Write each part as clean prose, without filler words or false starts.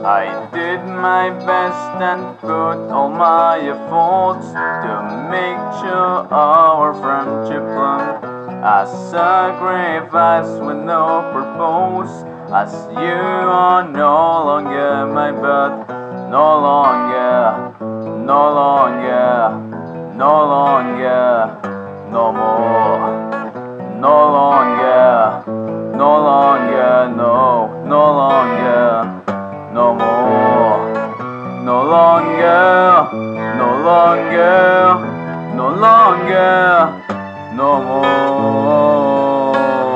I did my best and put all my efforts to make sure our friendship bloomed. A sacrifice with no purpose, as you are no longer my bud. No longer, no longer, no longer, no more. No longer, no longer, no longer, no more. No longer, no longer, no longer, no more.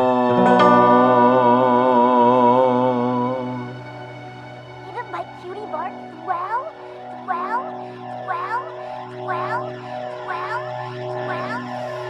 Isn't my cutie mark swell? Swell? Swell? Swell? Swell? Swell?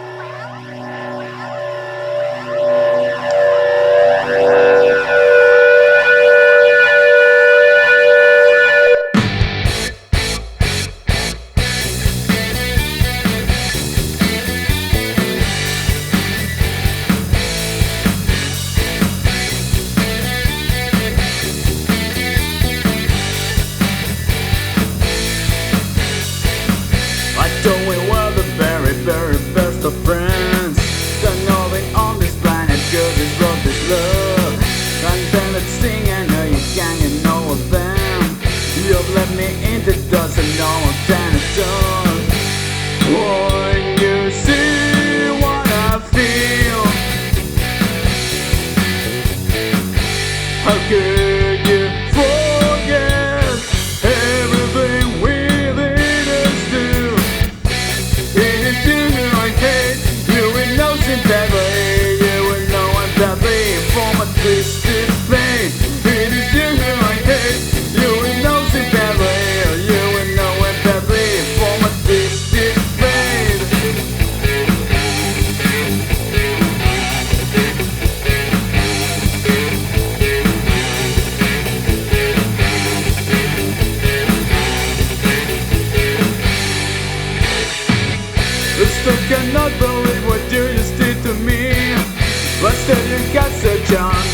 I thought we were the very, very best of friends. Don't know it on this planet, girl, this love, this love. And then let's sing, I know you can, you know of them. You've let me in the dust, and now I'm kind of done. When you see what I feel, how could you forget everything we did us do? It is you who I hate, you will know sympathy, you will know empathy for my twisted fate. It is you who I hate, you will know sympathy, you will know empathy for my twisted fate. I still cannot believe what you just did to me, but still you got such on.